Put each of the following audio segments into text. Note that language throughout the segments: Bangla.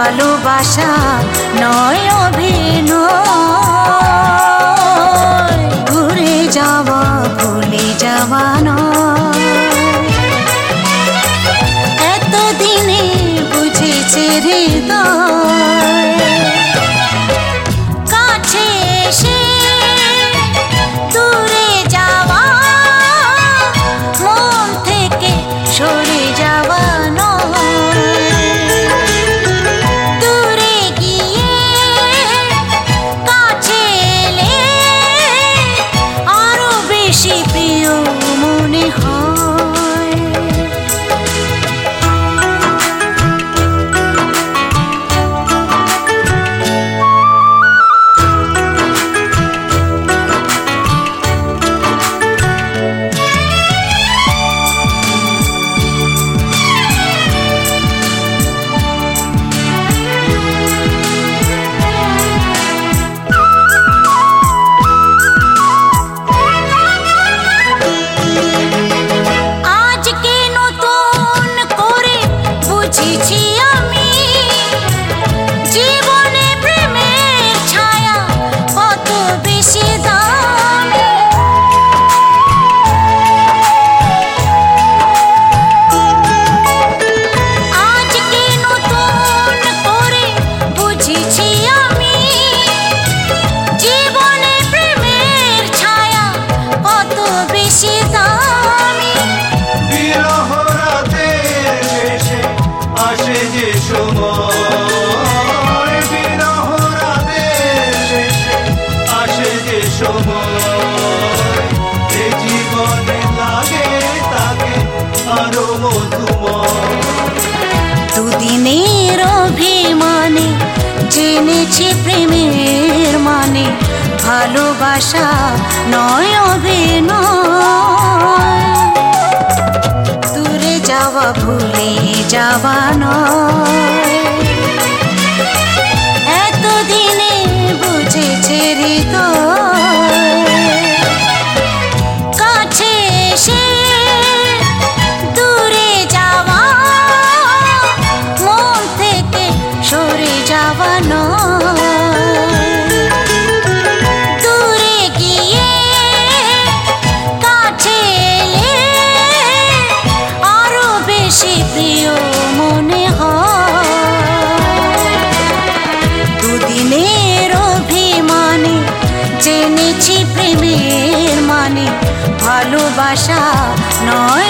ভালোবাসা নয় অভিনয়, ঘুরে যাওয়া ভুলে যাওয়া নয়। এতদিনে বুঝেছে হৃদয়, কাছে এসে দূরে যাওয়া, মন থেকে সরে যাওয়া নয়। দূরে গিয়ে কাছে এলে আরো বেশি প্রিয় মনে হয়। দুদিনের অভিমানে জেনেছি প্রেমের মানে, ভালোবাসা নয় অভিনয়, দূরে যাওয়া ভুলে যাওয়া নয়। এতদিনে বুঝেছে হৃদয়, কাছে এসে দূরে যাওয়া, মন থেকে সরে যাওয়া নয়। দূরে গিয়ে কাছে এলে আরো বেশি প্রিয় মনে হয়। দুদিনের অভিমানে জেনেছি প্রেমের মানে, ভালোবাসা নয়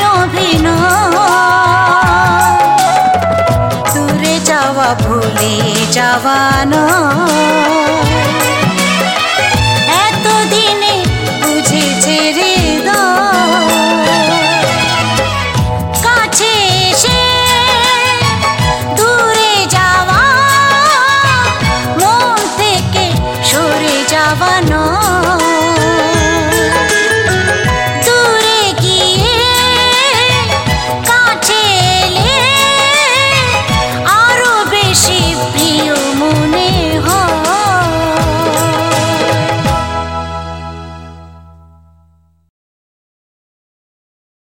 অভিনয়, দূরে যাওয়া ভুলে যাওয়া নয়।